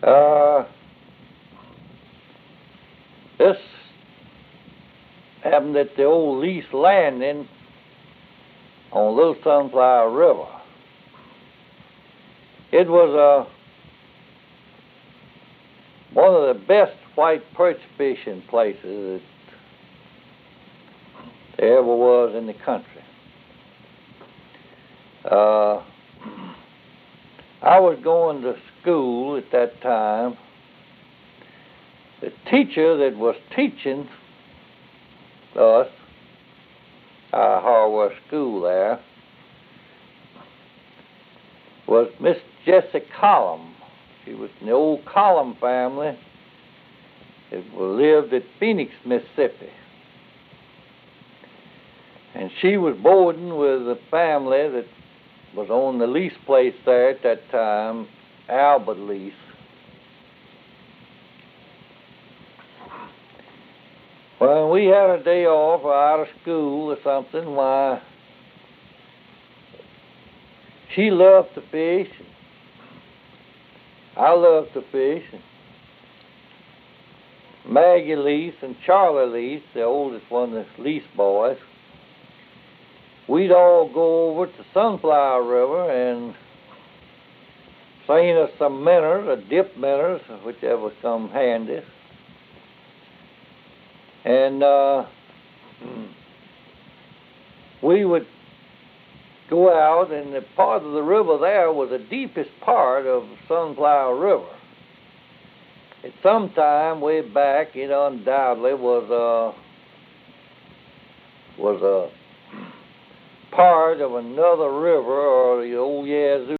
Uh, this happened at the old lease landing on Little Sunflower River. It was one of the best white perch fishing places that there ever was in the country. I was going to school at that time. The teacher that was teaching us, our Harworth School there, was Miss Jessie Collum. She was in the old Collum family that lived at Phoenix, Mississippi. And she was boarding with a family that was on the lease place there at that time, Albert Lease. When we had a day off or out of school or something, why, she loved to fish. I loved to fish. Maggie Lease and Charlie Lease, the oldest one of the Lease boys, we'd all go over to Sunflower River and sling us some minnows or dip minnows, whichever come handy. And we would go out, and the part of the river there was the deepest part of Sunflower River. At some time way back, it undoubtedly was a part of another river, or the old Yazoo